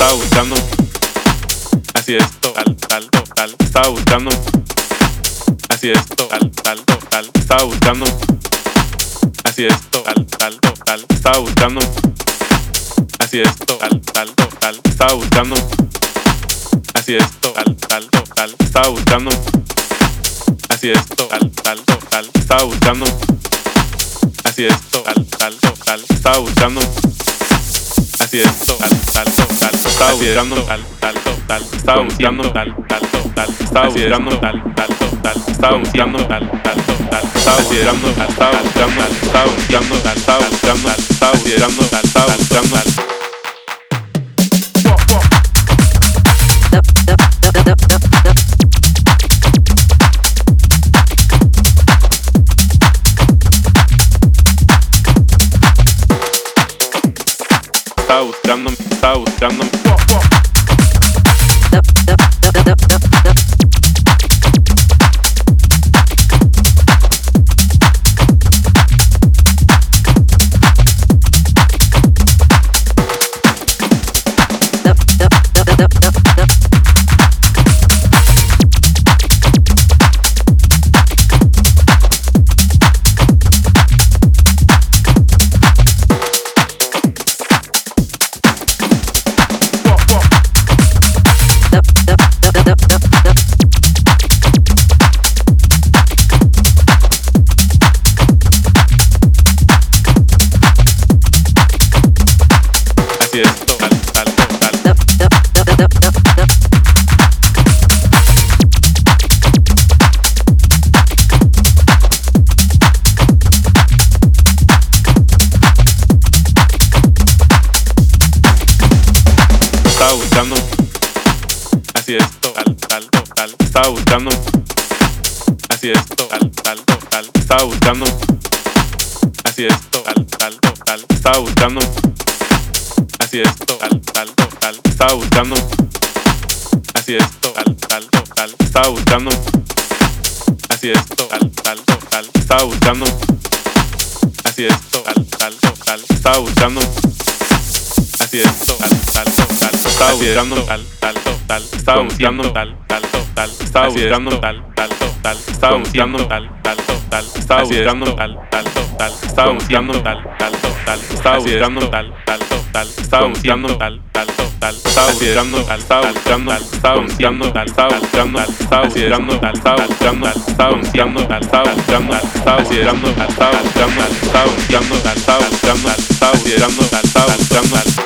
estaba buscando. Así es, total, tal, total, estaba buscando. Así es, total, tal, total, estaba buscando. Así es, total, tal, total, estaba buscando. Así es, total, tal, total, estaba buscando. Así es, total, tal, total, estaba buscando. Así es, total, tal, total, estaba buscando. Así es, total, tal, total, estaba buscando. Así es, total, tal, total, estaba buscando, tal, tal, total, estaba buscando, tal, tal, total, estaba buscando, tal, tal, total, estaba buscando, tal, tal, total, estaba buscando, estaba buscando, estaba buscando, estaba buscando, estaba buscando, estaba buscando. Estaba buscando, estaba buscando. Así es, total, tal, total. Estaba buscando. Así es, total, tal, total. Estaba buscando. Así es, total, tal, total. Estaba buscando. Así es, total, tal, total. Estaba buscando. Así es, total, tal, total, estaba buscando. Así es, total, tal, total, estaba buscando. Así es, total, tal, total, estaba buscando. Así es, total, tal, total, estaba buscando. Así es, total, tal, total, estaba buscando, tal, tal, total, estaba buscando, tal, tal, total, estaba buscando, tal, tal, total, estaba buscando, tal, tal, total, estaba buscando, tal, tal, total, estaba buscando, tal, tal, total, estaba buscando, tal, tal, total, estaba buscando, tal, tal, total, estaba buscando, tal, estaba buscando, tal, estaba buscando, tal, estaba buscando, tal, estaba buscando, tal, estaba buscando, tal, estaba buscando, tal, estaba buscando, tal, estaba buscando, tal, estaba buscando, tal, estaba buscando, tal, estaba buscando, tal, estaba buscando, tal, estaba buscando, tal.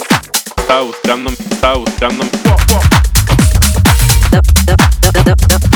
Estaba buscando, estaba buscando.